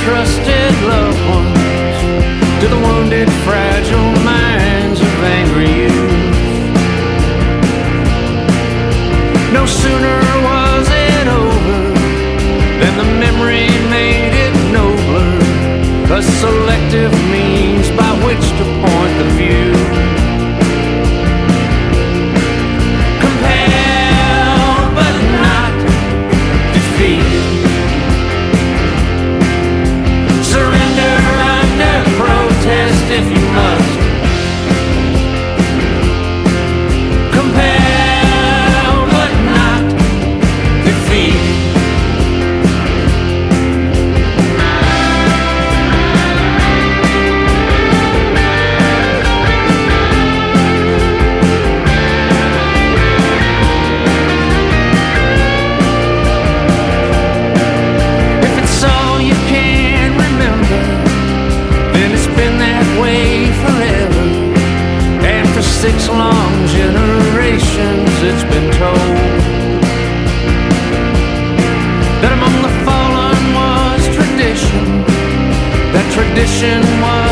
trusted loved ones, to the wounded, fragile minds of angry youth. No sooner was it over than the memory made it nobler, a selective means by which to point the view. Compelled but not defeated. Surrender under protest if you must. Compelled but not defeated. Six long generations it's been told that among the fallen was tradition, that tradition was